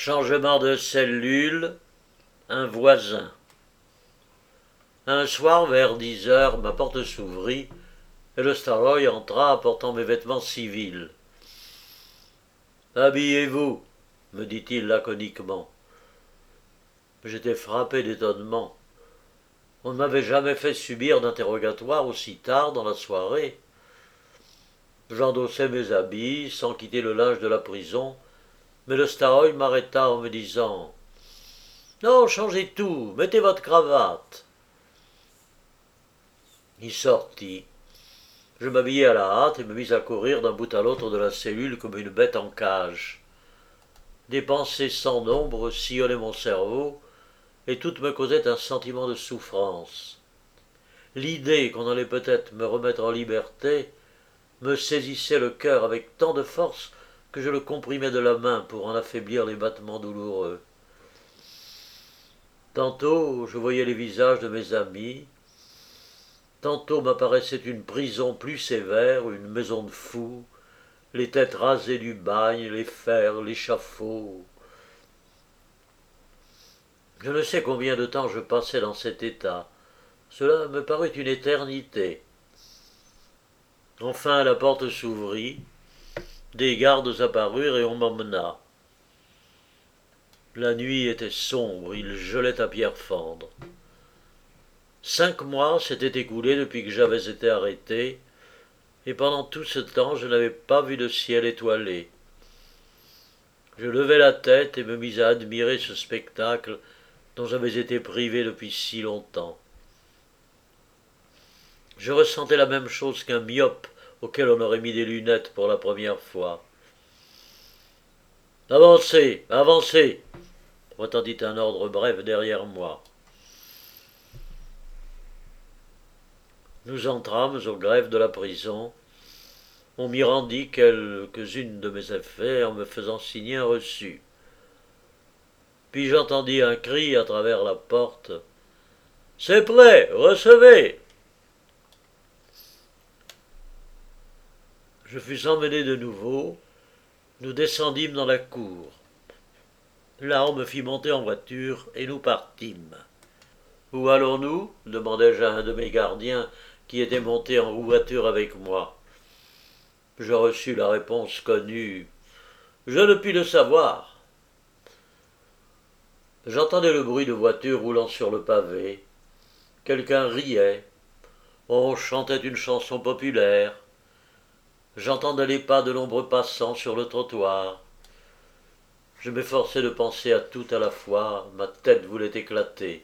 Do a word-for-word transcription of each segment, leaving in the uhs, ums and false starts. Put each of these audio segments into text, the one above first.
Changement de cellule, un voisin. Un soir, vers dix heures, ma porte s'ouvrit et le Staroy entra apportant mes vêtements civils. « Habillez-vous, me dit-il laconiquement. J'étais frappé d'étonnement. On ne m'avait jamais fait subir d'interrogatoire aussi tard dans la soirée. J'endossai mes habits sans quitter le linge de la prison, mais le Staroy m'arrêta en me disant « Non, changez tout, mettez votre cravate. » Il sortit. Je m'habillai à la hâte et me mis à courir d'un bout à l'autre de la cellule comme une bête en cage. Des pensées sans nombre sillonnaient mon cerveau et toutes me causaient un sentiment de souffrance. L'idée qu'on allait peut-être me remettre en liberté me saisissait le cœur avec tant de force que je le comprimais de la main pour en affaiblir les battements douloureux. Tantôt je voyais les visages de mes amis, tantôt m'apparaissait une prison plus sévère, une maison de fous, les têtes rasées du bagne, les fers, l'échafaud. Je ne sais combien de temps je passai dans cet état. Cela me parut une éternité. Enfin la porte s'ouvrit, des gardes apparurent et on m'emmena. La nuit était sombre, il gelait à pierre fendre. Cinq mois s'étaient écoulés depuis que j'avais été arrêté, et pendant tout ce temps je n'avais pas vu de ciel étoilé. Je levai la tête et me mis à admirer ce spectacle dont j'avais été privé depuis si longtemps. Je ressentais la même chose qu'un myope auquel on aurait mis des lunettes pour la première fois. « Avancez, avancez !» retentit un ordre bref derrière moi. Nous entrâmes au greffe de la prison. On m'y rendit quelques-unes de mes effets en me faisant signer un reçu. Puis j'entendis un cri à travers la porte. « C'est prêt, recevez !» Je fus emmené de nouveau. Nous descendîmes dans la cour. Là, on me fit monter en voiture et nous partîmes. « Où allons-nous » demandai-je à un de mes gardiens qui était monté en voiture avec moi. Je reçus la réponse connue. « Je ne puis le savoir. » J'entendais le bruit de voitures roulant sur le pavé. Quelqu'un riait. On chantait une chanson populaire. J'entendais les pas de nombreux passants sur le trottoir. Je m'efforçais de penser à tout à la fois, ma tête voulait éclater.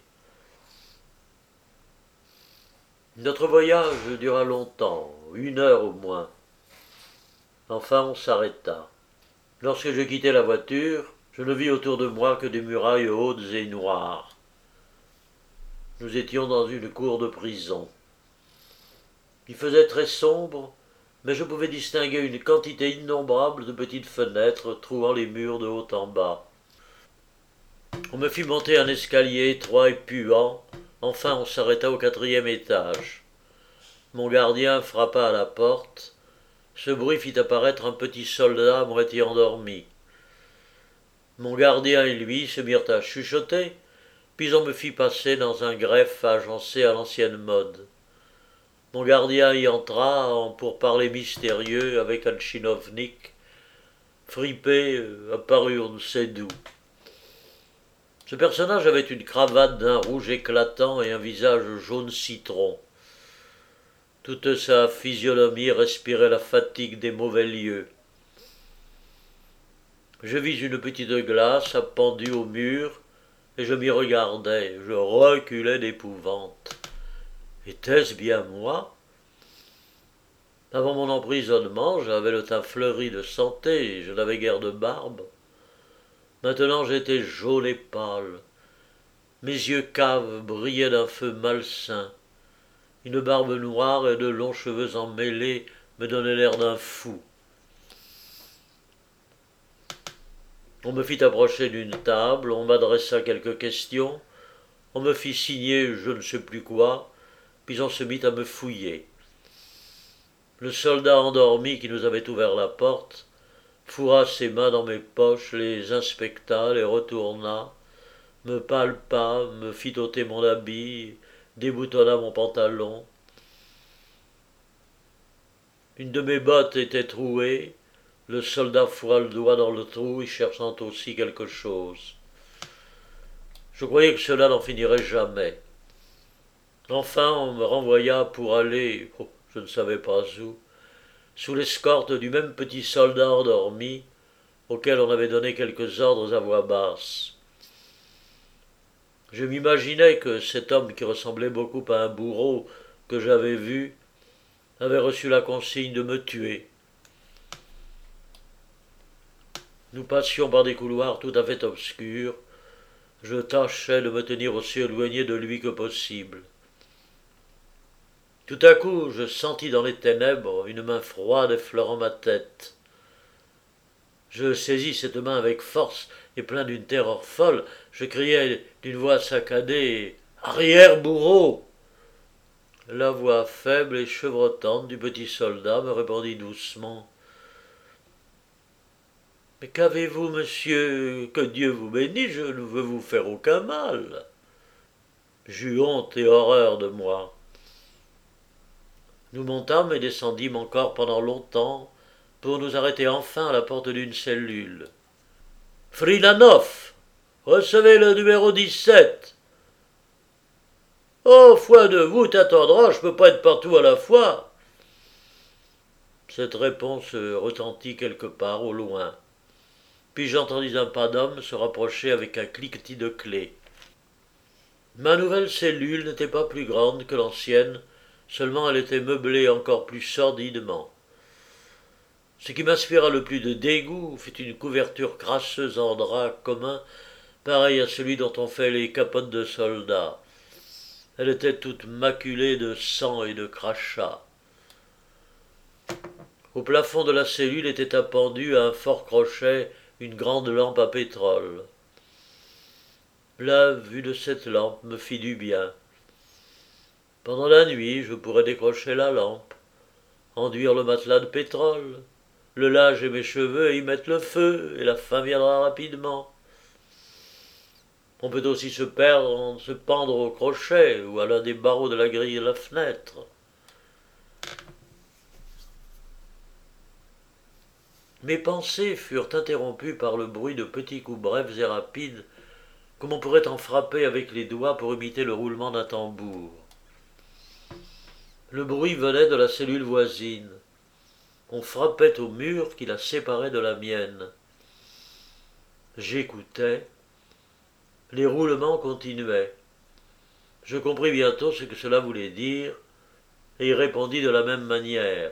Notre voyage dura longtemps, une heure au moins. Enfin on s'arrêta. Lorsque je quittai la voiture, je ne vis autour de moi que des murailles hautes et noires. Nous étions dans une cour de prison. Il faisait très sombre, mais je pouvais distinguer une quantité innombrable de petites fenêtres trouant les murs de haut en bas. On me fit monter un escalier étroit et puant. Enfin on s'arrêta au quatrième étage. Mon gardien frappa à la porte. Ce bruit fit apparaître un petit soldat à moitié endormi. Mon gardien et lui se mirent à chuchoter, puis on me fit passer dans un greffe agencé à l'ancienne mode. Mon gardien y entra en pourparlers mystérieux avec un tchinovnik. Fripé, apparut on ne sait d'où. Ce personnage avait une cravate d'un rouge éclatant et un visage jaune citron. Toute sa physionomie respirait la fatigue des mauvais lieux. Je vis une petite glace appendue au mur, et je m'y regardais, je reculais d'épouvante. Était-ce bien moi? Avant mon emprisonnement, j'avais le teint fleuri de santé, je n'avais guère de barbe. Maintenant j'étais jaune et pâle. Mes yeux caves brillaient d'un feu malsain. Une barbe noire et de longs cheveux emmêlés me donnaient l'air d'un fou. On me fit approcher d'une table, on m'adressa quelques questions, on me fit signer je ne sais plus quoi, puis on se mit à me fouiller. Le soldat endormi qui nous avait ouvert la porte fourra ses mains dans mes poches, les inspecta, les retourna, me palpa, me fit ôter mon habit, déboutonna mon pantalon. Une de mes bottes était trouée, le soldat fourra le doigt dans le trou, y cherchant aussi quelque chose. Je croyais que cela n'en finirait jamais. Enfin, on me renvoya pour aller, oh, je ne savais pas où, sous l'escorte du même petit soldat endormi, auquel on avait donné quelques ordres à voix basse. Je m'imaginais que cet homme qui ressemblait beaucoup à un bourreau que j'avais vu avait reçu la consigne de me tuer. Nous passions par des couloirs tout à fait obscurs. Je tâchais de me tenir aussi éloigné de lui que possible. Tout à coup, je sentis dans les ténèbres une main froide effleurant ma tête. Je saisis cette main avec force et plein d'une terreur folle. Je criai d'une voix saccadée « Arrière, bourreau !» La voix faible et chevrotante du petit soldat me répondit doucement « Mais qu'avez-vous, monsieur? Que Dieu vous bénisse, je ne veux vous faire aucun mal. » J'eus honte et horreur de moi. Nous montâmes et descendîmes encore pendant longtemps pour nous arrêter enfin à la porte d'une cellule. « Frilanov, recevez le numéro dix-sept. »« Oh, foi de vous, t'attendras, je peux pas être partout à la fois. » Cette réponse retentit quelque part au loin. Puis j'entendis un pas d'homme se rapprocher avec un cliquetis de clés. Ma nouvelle cellule n'était pas plus grande que l'ancienne, seulement elle était meublée encore plus sordidement. Ce qui m'inspira le plus de dégoût fut une couverture crasseuse en drap commun, pareil à celui dont on fait les capotes de soldats. Elle était toute maculée de sang et de crachats. Au plafond de la cellule était appendue à un fort crochet une grande lampe à pétrole. La vue de cette lampe me fit du bien. Pendant la nuit, je pourrais décrocher la lampe, enduire le matelas de pétrole, le linge et mes cheveux et y mettre le feu, et la fin viendra rapidement. On peut aussi se perdre, se pendre au crochet ou à l'un des barreaux de la grille de la fenêtre. Mes pensées furent interrompues par le bruit de petits coups brefs et rapides, comme on pourrait en frapper avec les doigts pour imiter le roulement d'un tambour. Le bruit venait de la cellule voisine. On frappait au mur qui la séparait de la mienne. J'écoutais. Les roulements continuaient. Je compris bientôt ce que cela voulait dire, et y répondis de la même manière.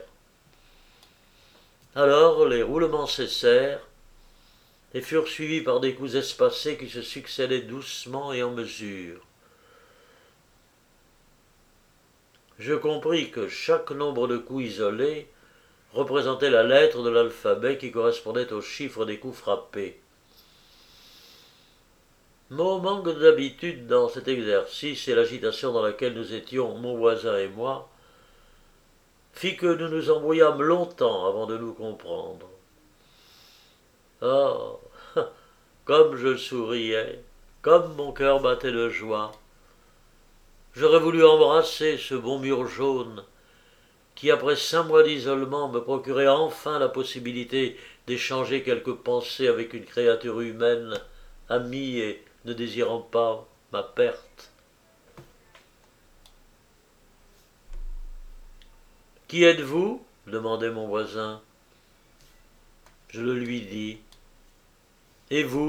Alors les roulements cessèrent, et furent suivis par des coups espacés qui se succédaient doucement et en mesure. Je compris que chaque nombre de coups isolés représentait la lettre de l'alphabet qui correspondait au chiffre des coups frappés. Mon manque d'habitude dans cet exercice et l'agitation dans laquelle nous étions, mon voisin et moi, fit que nous nous embrouillâmes longtemps avant de nous comprendre. Oh, comme je souriais, comme mon cœur battait de joie. J'aurais voulu embrasser ce bon mur jaune qui, après cinq mois d'isolement, me procurait enfin la possibilité d'échanger quelques pensées avec une créature humaine, amie et ne désirant pas ma perte. « Qui êtes-vous » demandait mon voisin. Je le lui dis. « Et vous »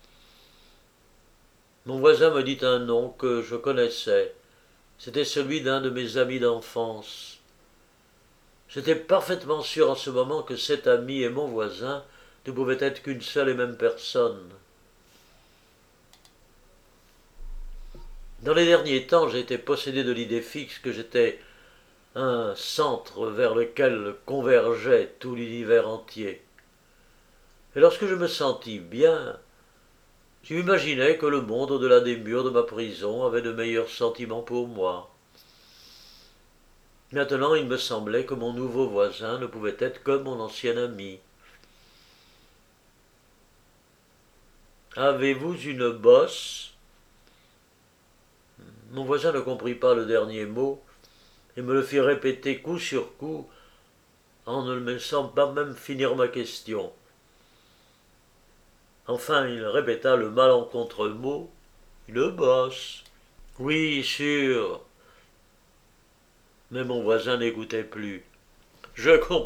Mon voisin me dit un nom que je connaissais. C'était celui d'un de mes amis d'enfance. J'étais parfaitement sûr en ce moment que cet ami et mon voisin ne pouvaient être qu'une seule et même personne. Dans les derniers temps, j'ai été possédé de l'idée fixe que j'étais un centre vers lequel convergeait tout l'univers entier. Et lorsque je me sentis bien, je m'imaginais que le monde au-delà des murs de ma prison avait de meilleurs sentiments pour moi. Maintenant, il me semblait que mon nouveau voisin ne pouvait être que mon ancien ami. Avez-vous une bosse? Mon voisin ne comprit pas le dernier mot et me le fit répéter coup sur coup en ne me laissant pas même finir ma question. Enfin, il répéta le malencontreux mot une bosse. Oui, sûr. Mais mon voisin n'écoutait plus. Je comprenais